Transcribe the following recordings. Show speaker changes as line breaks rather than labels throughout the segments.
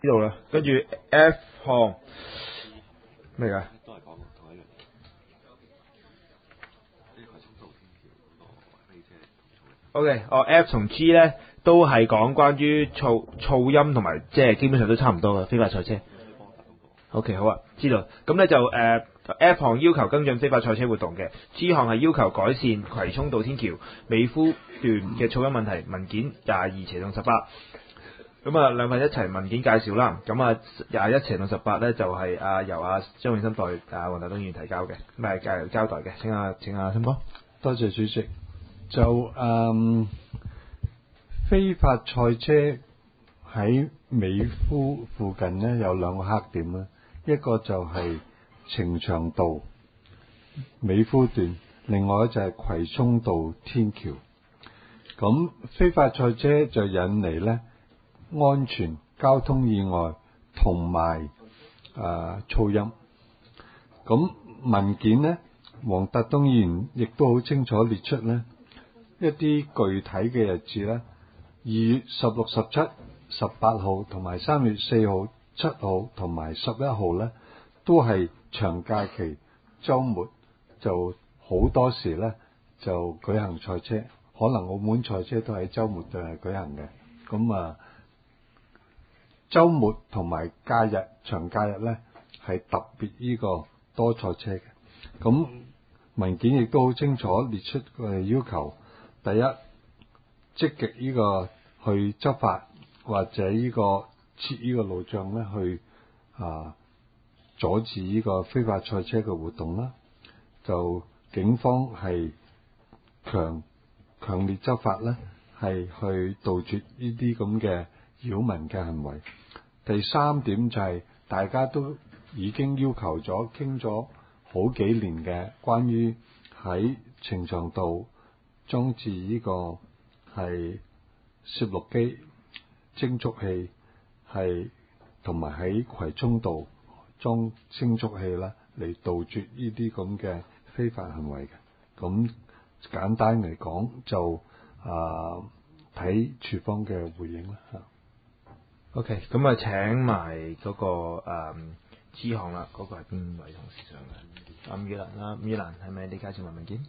知道啦。跟住 F 項咩㗎？
都係講同一樣嘢。呢個係速度天橋嗰個飛車同噪音。
OK，F 同 G 咧都係講關於噪音同埋，即係基本上都差唔多嘅非法賽車。OK， 好啊，知道。咁咧就F 項要求跟進非法賽車活動嘅 ，G 項係要求改善葵涌道天橋美孚段嘅噪音問題。文件22/18。咁啊兩份一齊文件介紹啦。咁啊21/18咧就係由張永森代黃大東議員提交嘅，咁係交代嘅。請森哥。
多謝主席。就非法賽車喺美孚附近呢，有兩個黑點啦，一個就係呈祥道美孚段，另外就係葵涌道天橋。咁非法賽車就引嚟呢安全、交通意外同埋噪音。咁文件呢，黃達東議員亦都好清楚列出呢一啲具體嘅日子呢，2月16、17、18號同埋3月4號、7號同埋11號呢，都係長假期週末，就好多時呢就舉行賽車，可能澳門賽車都喺週末就係舉行嘅。咁週末同埋假日、長假日呢，係特別呢個多賽車嘅。咁文件亦都好清楚列出佢要求。第一，積極呢個去執法，或者呢個設呢個路障呢，去阻止呢個非法賽車嘅活動啦。就警方係強烈執法呢，係去杜絕呢啲咁嘅擾民嘅行為。第三點就係大家都已經要求咗、傾咗好幾年嘅關於喺呈祥道裝置呢個係攝錄機、偵觸器，係同埋喺葵涌道裝偵觸器啦，嚟杜絕呢啲咁嘅非法行為嘅。咁簡單嚟講，就睇處方嘅回應啦。
OK， 咁請埋嗰個G 項啦，嗰個係邊位同事上嘅？伍宇蘭，伍宇蘭係咪你介紹埋文件？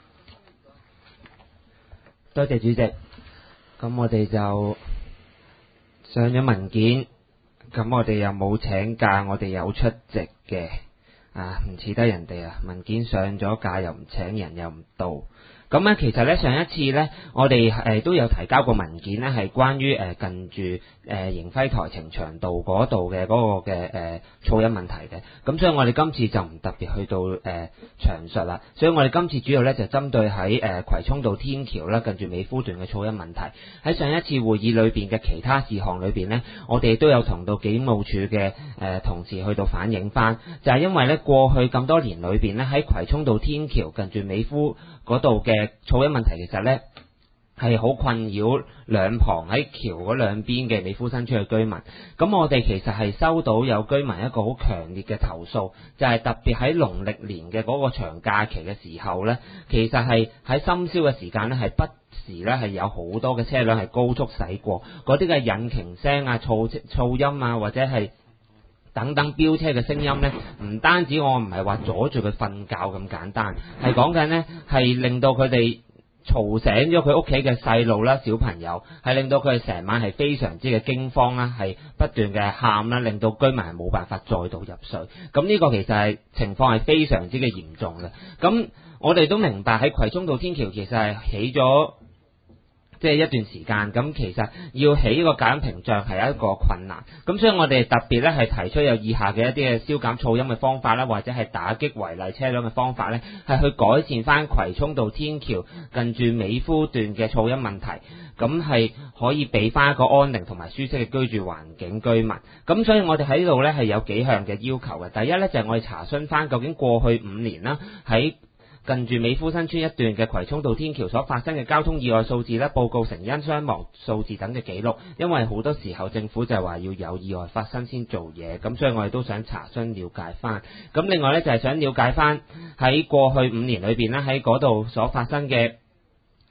多謝主席。咁我哋就上咗文件，咁我哋又冇請假，我哋有出席嘅，唔似得人哋文件上咗假又唔請人又唔到。咁咧，其實咧上一次咧，我哋都有提交過文件咧，係關於近住迎輝台呈祥道嗰度嘅嗰個嘅噪音問題嘅。咁所以我哋今次就唔特別去到詳述啦。所以我哋今次主要咧就針對喺葵涌道天橋啦，近住美孚段嘅噪音問題。喺上一次會議裏邊嘅其他事項裏邊咧，我哋都有同到警務處嘅同事去到反映翻，就係因為咧過去咁多年裏邊咧，喺葵涌道天橋近住美孚嗰度嘅噪音問題，其實咧係好困擾兩旁喺橋嗰兩邊嘅美孚新村嘅居民。咁我哋其實係收到有居民一個好強烈嘅投訴，就係特別喺農曆年嘅嗰個長假期嘅時候咧，其實係喺深宵嘅時間咧，係不時咧係有好多嘅車輛係高速駛過，嗰啲嘅引擎聲噪音或者係等等飆車嘅聲音呢，唔單止我唔係話阻住佢瞓覺咁簡單，係講緊呢係令到佢哋嘈醒咗佢屋企嘅細路啦、小朋友，係令到佢哋成晚係非常之嘅驚慌啦，係不斷嘅喊啦，令到居民係冇辦法再度入睡。咁呢個其實係情況係非常之嘅嚴重嘅。咁我哋都明白喺葵涌道天橋其實係起咗即係一段時間，咁其實要起呢個隔音屏障係一個困難，咁所以我哋特別咧係提出有以下嘅一啲嘅消減噪音嘅方法啦，或者係打擊違例車輛嘅方法咧，係去改善翻葵涌道天橋近住美孚段嘅噪音問題，咁係可以俾翻一個安寧同埋舒適嘅居住環境居民。咁所以我哋喺呢度咧係有幾項嘅要求嘅。第一咧就係我哋查詢翻究竟過去5年啦喺近住美孚新村一段嘅葵涌道天橋所發生嘅交通意外數字咧，報告成因傷亡數字等嘅記錄，因為好多時候政府就係話要有意外發生先做嘢，咁所以我哋都想查詢了解翻。咁另外咧就係想了解翻喺過去5年裏邊咧喺嗰度所發生嘅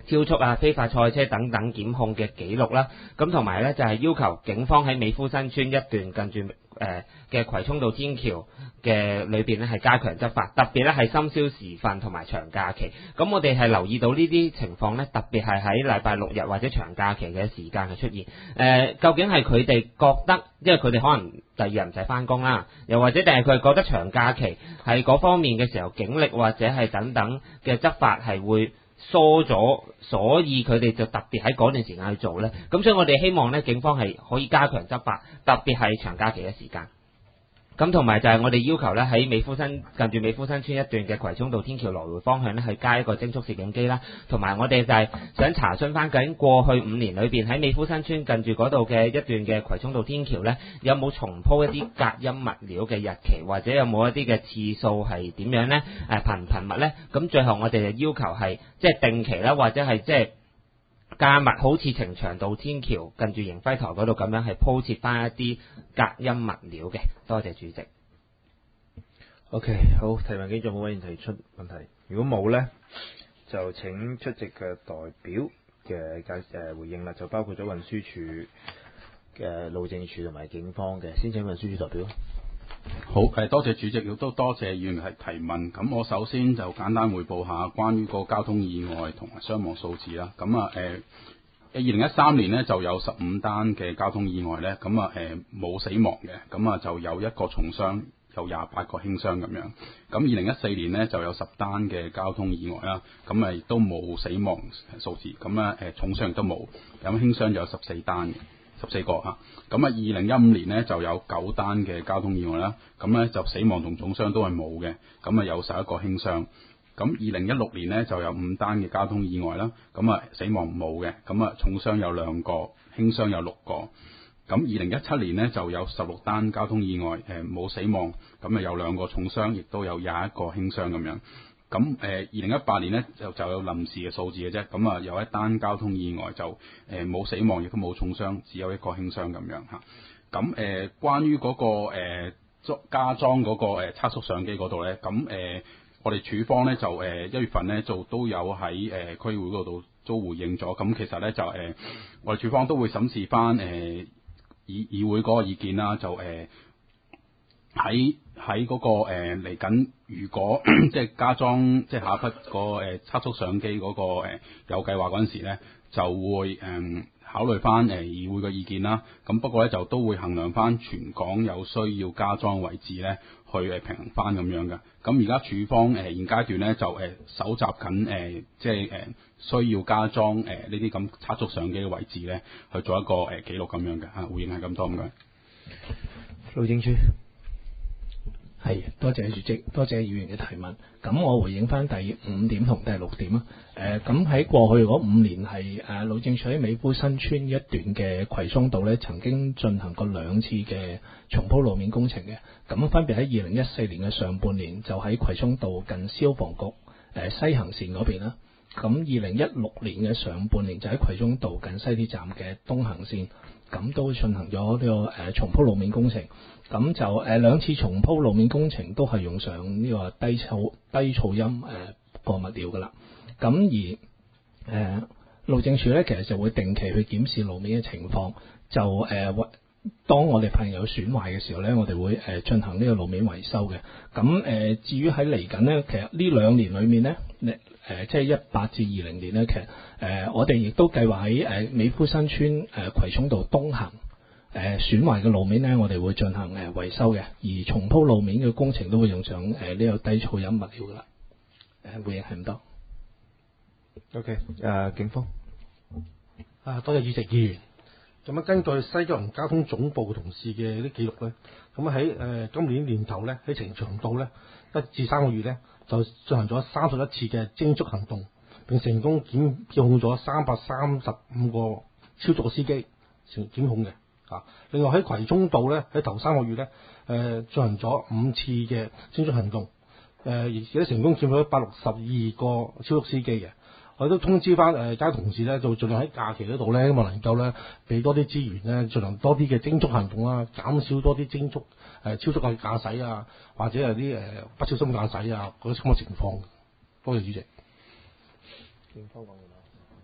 超速啊、非法賽車等等檢控嘅記錄啦。咁同埋咧就係要求警方喺美孚新村一段近住嘅葵涌道天橋嘅裏邊咧係加強執法，特別咧係深宵時分同埋長假期。咁我哋係留意到呢啲情況咧，特別係喺禮拜六日或者長假期嘅時間嘅出現。究竟係佢哋覺得，因為佢哋可能第二日唔使翻工啦，又或者定係佢哋覺得長假期係嗰方面嘅時候警力或者係等等嘅執法係會疏咗，所以佢哋就特別喺嗰段時間去做呢。咁所以我哋希望呢，警方係可以加強執法，特別係長假期嘅時間。咁同埋就係我哋要求咧，喺近住美孚新村一段嘅葵涌道天橋來回方向咧，去加一個偵速攝影機啦。同埋我哋就係想查詢翻，究竟過去5年裏邊喺美孚新村近住嗰度嘅一段嘅葵涌道天橋咧，有冇重鋪一啲隔音物料嘅日期，或者有冇一啲嘅次數係點樣咧？頻唔頻密咧？咁最後我哋就要求係即係定期啦，或者係即係加密，好似呈祥道天橋近住迎輝台嗰度咁樣，係鋪設翻一啲隔音物料嘅。多謝主席。
OK， 好，提問機仲有冇委員提出問題？如果冇咧，就請出席嘅代表嘅回應啦，就包括咗運輸署嘅路政署同埋警方嘅。先請運輸署代表。
好，多謝主席，亦都多謝議員係提問。咁我首先就簡單匯報下關於個交通意外同埋傷亡數字啦。咁2013年呢就有15單嘅交通意外呢，咁冇死亡嘅，咁就有1個重傷，有28個輕傷咁樣。咁2014年呢就有10單嘅交通意外啦，咁亦都冇死亡數字，咁重傷亦都冇，咁輕傷就有14單嘅。14個嚇，咁2015年呢就有9單嘅交通意外啦，咁咧就死亡同重傷都係冇嘅，咁有11個輕傷。咁2016年呢就有5單嘅交通意外啦，咁死亡冇嘅，咁重傷有2個，輕傷有6個。咁2017年呢就有16單交通意外，冇死亡，咁有2個重傷，亦都有21個輕傷咁樣。咁2018年呢就有臨時嘅數字嘅啫，咁有1單交通意外就冇死亡，亦都冇重傷，只有1個輕傷咁樣嚇。咁關於嗰個加裝嗰個測速相機嗰度呢，咁我哋署方呢就1月份呢就都有喺區議會嗰度都回應咗。咁其實呢就我哋署方都會審視翻議會嗰個意見啦，就喺嗰個嚟緊，如果即係加裝即係下一筆個測速相機嗰個有計劃嗰陣時咧，就會考慮翻議會嘅意見啦。咁不過咧就都會衡量翻全港有需要加裝位置咧，去平衡翻咁樣嘅。咁而家署方現階段咧就搜集緊即係需要加裝呢啲咁測速相機嘅位置咧，去做一個記錄咁樣嘅嚇。回應係咁多，唔該。
路政署。
係，多謝主席，多謝議員嘅提問。咁我回應翻第5點同第6點啊。咁喺過去嗰5年係路政署喺美孚新村一段嘅葵涌道咧，曾經進行過2次嘅重鋪路面工程嘅。咁分別喺2014年嘅上半年就喺葵涌道近消防局西行線嗰邊啦。咁2016年嘅上半年就喺葵涌道近西鐵站嘅東行線，咁都進行咗呢個重鋪路面工程。咁就2次重鋪路面工程都係用上呢個低噪音個物料噶啦。咁而路政署咧其實就會定期去檢視路面嘅情況，就當我哋發現有損壞嘅時候咧，我哋會進行呢個路面維修嘅。咁至於喺嚟緊咧，其實呢2年裏面咧，即係18至20年咧，其實我哋亦都計劃喺美孚新村葵涌道東行損壞嘅路面呢，我哋會進行維修嘅，而重鋪路面嘅工程都會用上呢個低噪音物料噶啦。回應係咁多。
OK，警方。
多謝主席議員。咁根據西九龍交通總部同事嘅啲記錄咧，咁喺今年年頭咧，喺呈祥道咧1至3個月咧，就進行咗31次嘅偵速行動，並成功檢控咗335個超速嘅司機檢控嘅。另外喺葵涌道咧，喺頭3個月咧，進行咗5次嘅偵速行動，而且成功檢控咗162個超速司機嘅。我都通知翻家同事咧，就盡量喺假期嗰度咧，希望能夠咧俾多啲資源咧，盡量多啲嘅偵速行動啦，減少多啲超速嘅駕駛啊，或者係啲不小心駕駛啊嗰啲咁嘅情況。多謝主席。
警方講完啦。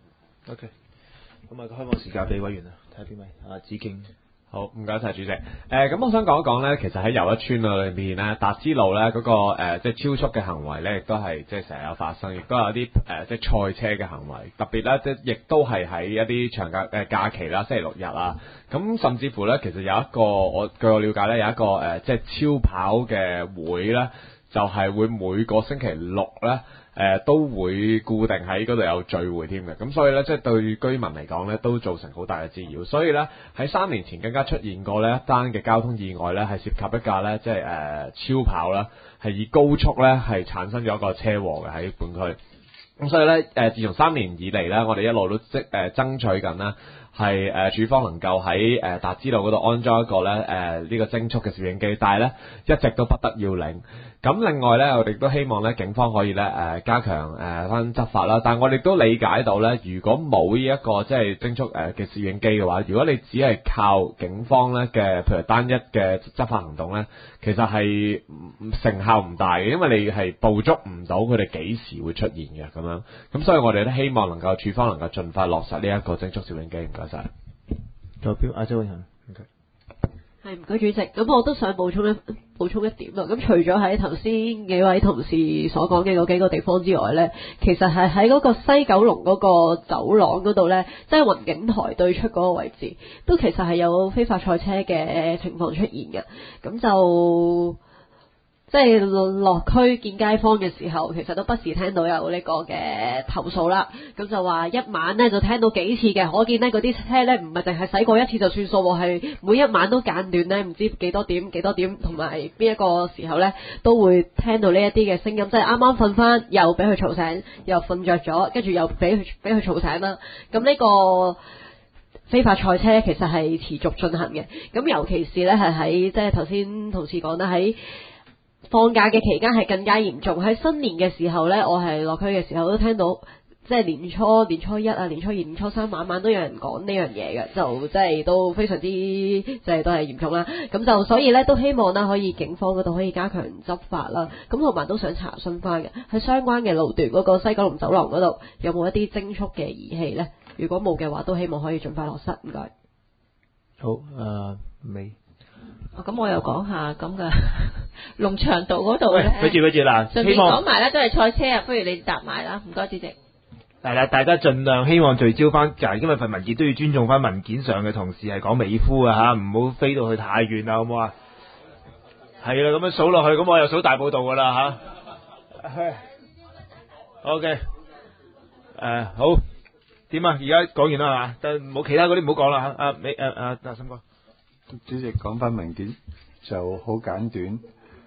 OK， 咁啊，開放時間俾委員啊，睇下邊位啊，子敬。
好，唔該晒主席。咁我想講一講咧，其實喺又一村裏面咧，達之路咧嗰個即係超速嘅行為咧，亦都係即係成日有發生，亦都有啲即係賽車嘅行為，特別咧即係亦都係喺一啲長假期啦，星期六日啊，咁甚至乎咧，其實有一個據我了解咧，有一個即係超跑嘅會咧，就係會每個星期六咧。都會固定喺嗰度有聚會添嘅，咁所以呢，即係對居民嚟講呢，都造成好大嘅滋擾。所以呢，喺3年前更加出現過呢一單嘅交通意外呢，係涉及一架呢，即係超跑啦，係以高速呢係產生咗一個車禍嘅喺本區。咁所以呢，自從3年以嚟呢，我哋一路都爭取緊啦。係署方能夠喺達之路嗰度安裝一個咧呢個偵速嘅攝影機，但係咧一直都不得要領。咁另外咧，我哋都希望咧警方可以咧加強翻執法啦。但係我哋都理解到咧，如果冇呢一個即係偵速嘅攝影機嘅話，如果你只係靠警方咧嘅譬如單一嘅執法行動咧，其實係成效唔大嘅，因為你係捕捉唔到佢哋幾時會出現嘅咁樣。咁所以我哋都希望能夠署方能夠盡快落實呢一個偵速攝影機。唔該晒。
代表阿周永恒。
係唔該主席，咁我都想補充一點啊。咁除咗喺頭先幾位同事所講嘅嗰幾個地方之外呢，其實係喺嗰個西九龍嗰個走廊嗰度呢，即係雲景台對出嗰個位置，都其實係有非法賽車嘅情況出現嘅。咁就即係落區見街坊嘅時候，其實都不時聽到有呢個嘅投訴啦。咁就話一晚呢就聽到幾次嘅，可見呢嗰啲車呢唔係淨係駛過一次就算數，係每一晚都間斷呢，唔知幾多點，同埋邊一個時候呢都會聽到呢一啲嘅聲音，即係啱啱瞓翻又俾佢嘈醒，又瞓着咗，跟住又俾佢嘈醒啦。咁呢個非法賽車其實係持續進行嘅。咁尤其是呢係喺即係頭先同事講啦，喺放假嘅期間係更加嚴重。喺新年嘅時候呢，我係落區嘅時候都聽到，即係年初一啊、年初二、年初三晚晚都有人講呢樣嘢嘅，就即係都非常之即係都係嚴重啦。咁就所以呢，都希望啦可以警方嗰度可以加強執法啦。咁同埋都想查詢翻嘅，喺相關嘅路段嗰個西九龍走廊嗰度有冇一啲偵速嘅儀器呢？如果冇嘅話，都希望可以盡快落實。唔該。
好，未。
咁我又講下咁嘅龍翔道嗰度咧，
喂，住嗱，
順便講埋啦，都係賽車啊，不如你答埋啦，唔該主席。
係啦，大家盡量希望聚焦翻，就係因為份文件都要尊重翻文件上嘅同事係講美孚啊嚇，唔好飛到去太遠啦，好唔好啊？係啦，咁樣數落去，咁我又數大埔道噶啦嚇。OK， 好點啊？而家講完啦係嘛？但冇其他嗰啲唔好講啦嚇。阿森哥。
主席講翻文件就好簡短。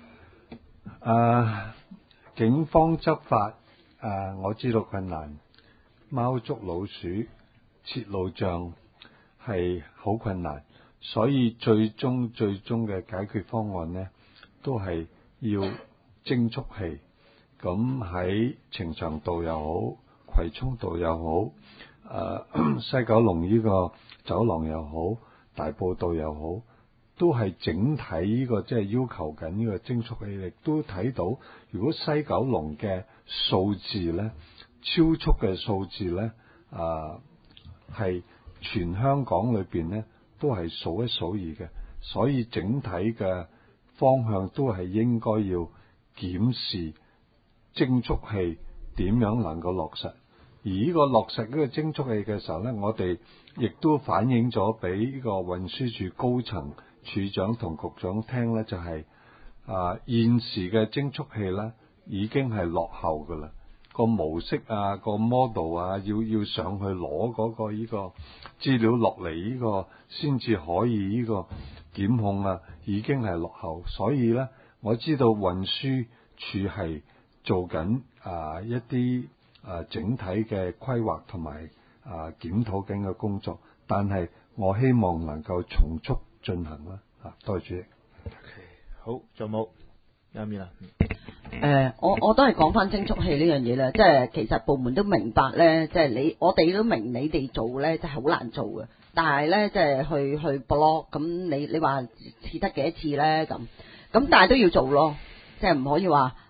警方執法我知道困難，貓捉老鼠、設路障係好困難，所以最終嘅解決方案呢，都係要偵速器。咁喺呈祥道又好，葵涌道又好，西九龍呢個走廊又好，大埔道又好，都係整體呢個即係要求緊呢個偵速器，亦都睇到，如果西九龍嘅數字呢，超速嘅數字呢，係全香港裏邊呢都係數一數二嘅，所以整體嘅方向都係應該要檢視偵速器點樣能夠落實。而呢個落實呢個偵速器嘅時候呢，我哋亦都反映咗俾呢個運輸署高層處長同局長聽呢，就係現時嘅偵速器呢已經係落後噶啦，個模式啊、個 model 啊，要上去攞嗰個呢個資料落嚟，呢個先至可以呢個檢控啊，已經係落後。所以呢，我知道運輸署係做緊一啲整體嘅規劃同埋檢討緊嘅工作，但係我希望能夠從速進行啦。多謝主席。
好，仲冇有面啦。
我都係講翻偵速器呢樣嘢啦，即係其實部門都明白咧，即係我哋都明你哋做咧，即係好難做嘅。但係咧，即係去 block 咁，你話試得幾多次咧咁，但係都要做咯，即係唔可以話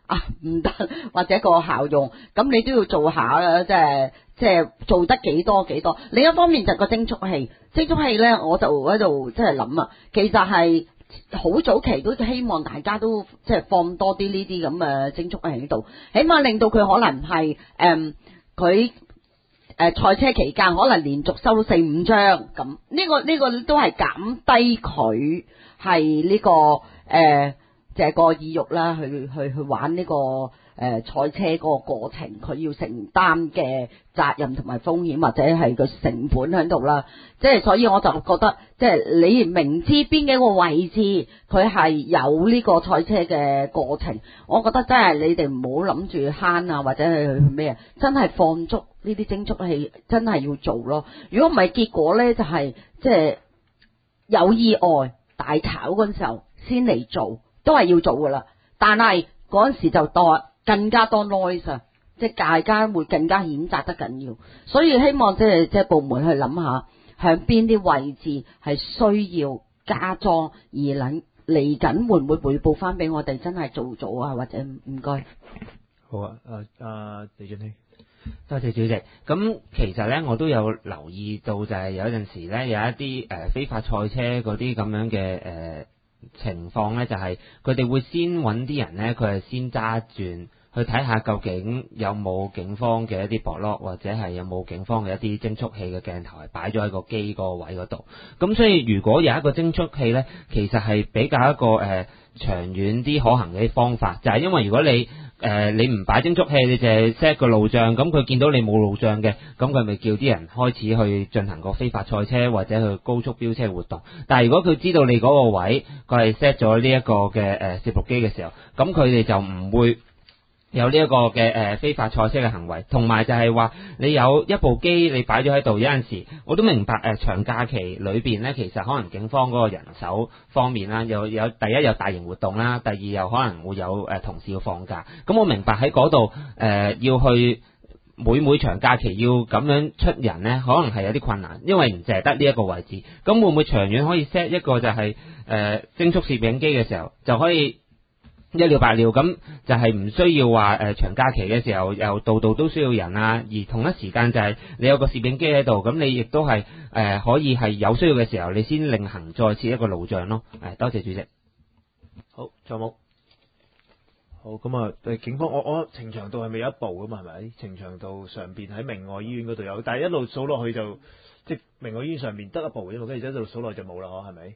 唔得，或者個效用，咁你都要做下啦，即係做得幾多。另一方面就個蒸蓄器咧，我就喺度即係諗啊，其實係好早期都希望大家都即係放多啲呢啲咁嘅蒸蓄器喺度，起碼令到佢可能係佢賽車期間可能連續收到4-5張咁，呢個都係減低佢係呢個就係個意欲啦，去玩呢個賽車嗰個過程，佢要承擔嘅責任同埋風險或者係個成本喺度啦。即係所以我就覺得，即係你明知邊幾個位置佢係有呢個賽車嘅過程，我覺得真係你哋唔好諗住慳啊，或者係咩啊，真係放足呢啲蒸蓄器，真係要做咯。如果唔係，結果呢就係即係有意外大炒嗰陣時候先嚟做。都係要做噶啦，但係嗰陣時就更加多 noise 啊，即係大家會更加譴責得緊要，所以希望即係部門去諗下，向邊啲位置係需要加裝，而嚟緊會唔會匯報翻俾我哋真係做咗啊？或者唔該。
好啊，李俊熙，
多謝主席。咁其實咧，我都有留意到，就係有陣時咧，有一啲非法賽車嗰啲咁樣嘅情況咧，就係佢哋會先揾啲人咧，佢係先揸轉去睇下究竟有冇警方嘅一啲駁落，或者係有冇警方嘅一啲蒸蓄器嘅鏡頭係擺咗喺個機個位嗰度。咁所以如果有一個蒸蓄器咧，其實係比較一個長遠啲可行嘅方法，就係因為如果你唔擺蒸蓄器，你就係 set 個路障，咁佢見到你冇路障嘅，咁佢咪叫啲人開始去進行個非法賽車或者去高速飆車活動。但係如果佢知道你嗰個位佢係 set 咗呢一個嘅攝錄機嘅時候，咁佢哋就唔會有呢一個嘅非法賽車嘅行為。同埋就係話你有一部機你擺咗喺度，有陣時我都明白長假期裏邊呢，其實可能警方嗰個人手方面啦，有第一有大型活動啦，第二又可能會有同事要放假。咁我明白喺嗰度要去每場假期要咁樣出人呢，可能係有啲困難，因為唔淨係得呢一個位置。咁會唔會長遠可以 set 一個就係蒸蓄攝影機嘅時候就可以一了百了，咁就係唔需要話長假期嘅時候又度度都需要人啊，而同一時間就係你有個攝影機喺度，咁你亦都係可以係有需要嘅時候你先另行再設一個路障咯。多謝主席。
好，仲有冇？好，咁啊，警方我呈祥道係咪有一部噶嘛？係咪？呈祥道上邊喺明愛醫院嗰度有，但係一路數落去就即係明愛醫院上邊得一部啫嘛，跟住一路數落就冇啦，係咪？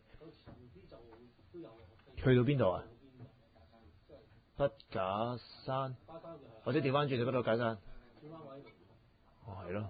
去到邊度啊？筆架山，或者調翻轉就嗰度解山。係咯。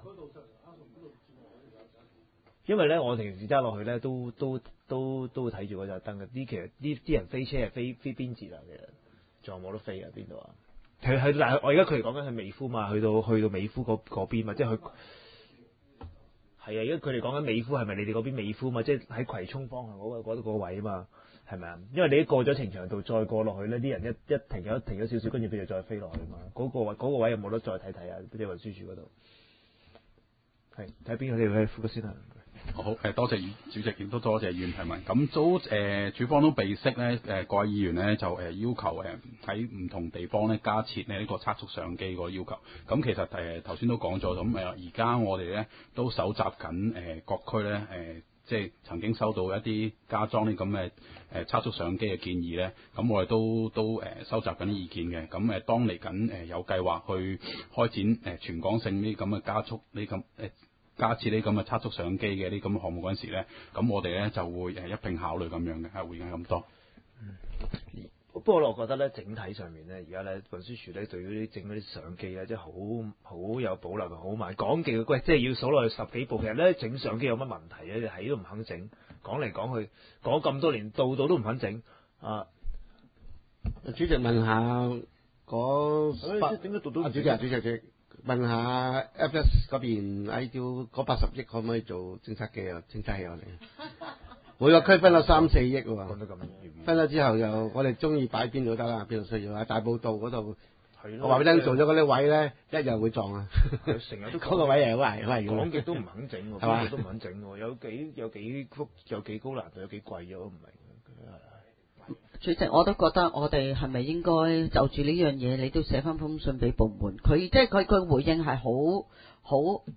因為咧，我平時揸落去咧，都會睇住嗰盞燈嘅。其實啲人飛車係飛邊節啊？其實仲有冇得飛啊？邊度啊？但係我而家佢哋講緊係美孚嘛，去到美孚嗰邊嘛，即係去。係啊，而家佢哋講緊美孚係咪你哋嗰邊美孚嘛？即係喺葵涌方向嗰個位啊嘛。係咪啊？因為你一過咗呈祥道，再過落去呢啲人一停咗少少，跟住佢就再飛落去嘛。嗰個位有冇得再睇啊？即係運輸署嗰度。係睇邊個你去副先啊？
好，多謝主席，亦都多謝議員提問。咁都署方都備悉咧，各位議員咧就要求喺唔同地方咧加設呢個測速相機個要求。咁其實頭先都講咗，咁而家我哋咧都搜集緊各區咧即係曾經收到一啲加裝啲咁嘅測速相機嘅建議咧，咁我哋都收集緊啲意見嘅。咁當嚟緊有計劃去開展全港性呢咁嘅加設呢咁嘅測速相機嘅呢咁嘅項目嗰陣時咧，咁我哋咧就會一並考慮咁樣嘅，係回應咁多。
不過我覺得咧，整體上面咧，而家咧運輸署咧對於整嗰啲相機咧，即係好有保留，好慢。講極喂，即係要數落去10幾部，其實咧整相機有乜問題咧？你係都唔肯整，講嚟講去講咁多年，度都唔肯整啊！
主席問下嗰
點解度都？
主席問下 FS 嗰邊 IDO 嗰80億可唔可以做偵測機啊？偵測器我哋每個區分咗3-4億喎，分咗之後又我哋中意擺邊度得啦，邊度需要啊？大埔道嗰度，我話俾你聽，做咗嗰啲位咧，一樣會撞啊！
成日都
嗰個位係好危
講極都唔肯整喎，
係嘛？
都唔肯整喎，有幾高難度，有幾貴咗，我唔明。
主席，我都覺得我哋係咪應該就住呢樣嘢，你都寫翻封信俾部門？佢即係佢回應係好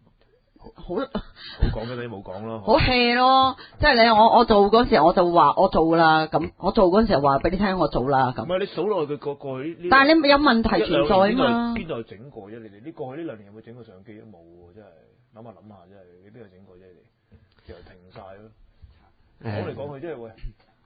講嘅你冇講咯，
好 hea 咯，即係你我做嗰時我就話我做啦，咁我做嗰時話俾你聽我做啦，咁。
唔係你數落去佢過去呢？
但係你有問題存在啊嘛？
邊度有整過啫？你哋呢過去呢2年有冇整過相機都冇喎，真係諗下真係，你邊度整過啫？你又停晒咯。講嚟講去即係喂，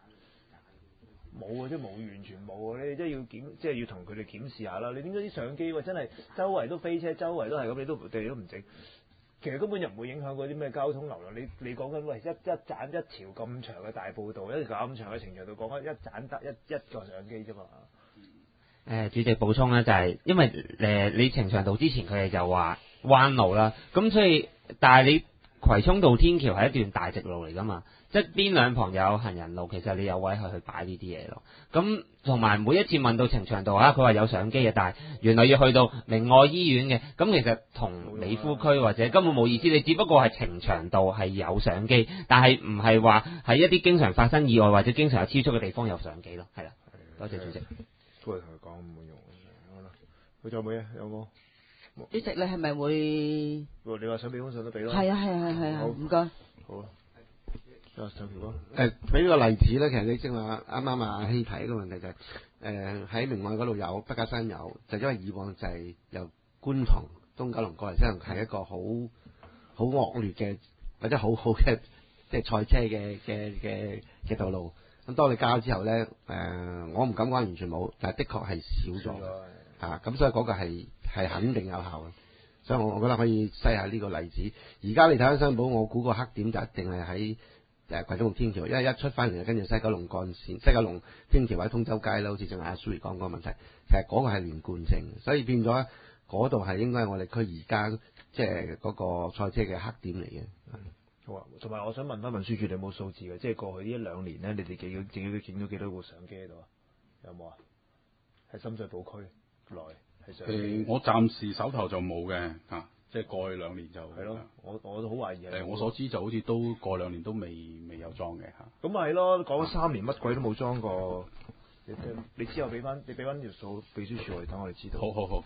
冇啊，即係冇，完全冇啊！你即係要同佢哋檢視下啦。你點解啲相機喂真係周圍都飛車，周圍都係咁，你都唔整？其實根本就唔會影響嗰啲咩交通流量。你講緊喂一盞一條咁長嘅大埔道，一條咁長嘅程長道，講緊一盞得一個相機啫嘛。
主席補充咧就係、因為你呈祥道之前佢哋就話彎路啦，咁所以但係你葵涌道天橋係一段大直路嚟噶嘛，側邊兩旁有行人路，其實你有位去擺呢啲嘢咯。咁同埋每一次問到呈祥道佢話有相機嘅，但係原來要去到明愛醫院嘅，咁其實同美孚區或者根本冇意思，你只不過係呈祥道係有相機，但係唔係話係一啲經常發生意外或者經常有超速嘅地方有相機咯，係啦。多謝主席。
都係同佢講冇用。好啦，佢仲有冇嘢？有冇？
主席你係咪會？
你話想俾封信都俾咯。
係啊，唔該。
好啊。上條咯。
俾個例子咧，其實你正話啱啱阿希提一個問題就係喺明愛嗰度有，北加山有，就因為以往就係由觀塘東九龍過嚟，即係係一個好惡劣嘅或者好好嘅即係賽車嘅道路。咁當你加咗之後咧，我唔敢講完全冇，但係的確係少咗嚇。咁所以嗰個係肯定有效嘅。所以我覺得可以篩下呢個例子。而家你睇翻新報，我估個黑點就一定係喺葵涌天橋，因為一出翻嚟跟住西九龍幹線、西九龍天橋或者通州街啦，好似正阿 Sir 講嗰個問題，其實嗰個係連貫性，所以變咗嗰度係應該係我哋區而家即係嗰個賽車嘅黑點嚟嘅。
好啊，同埋我想問翻運輸署，你有冇數字嘅？即係過去呢1-2年咧，你哋整咗幾多部相機喺度啊？有冇啊？喺深水埗區內係相機。
我暫時手頭就冇嘅嚇，即係過去2年就
係咯。我都好懷疑係。
我所知就好似都過2年都未有裝嘅嚇。
咁咪係咯，講咗3年乜鬼都冇裝過。你之後俾翻條數秘書處我哋，等我哋知道。
好。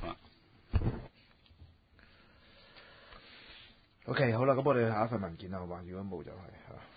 OK， 好啦，咁我哋下一份文件啦，好嘛？如果冇就係嚇。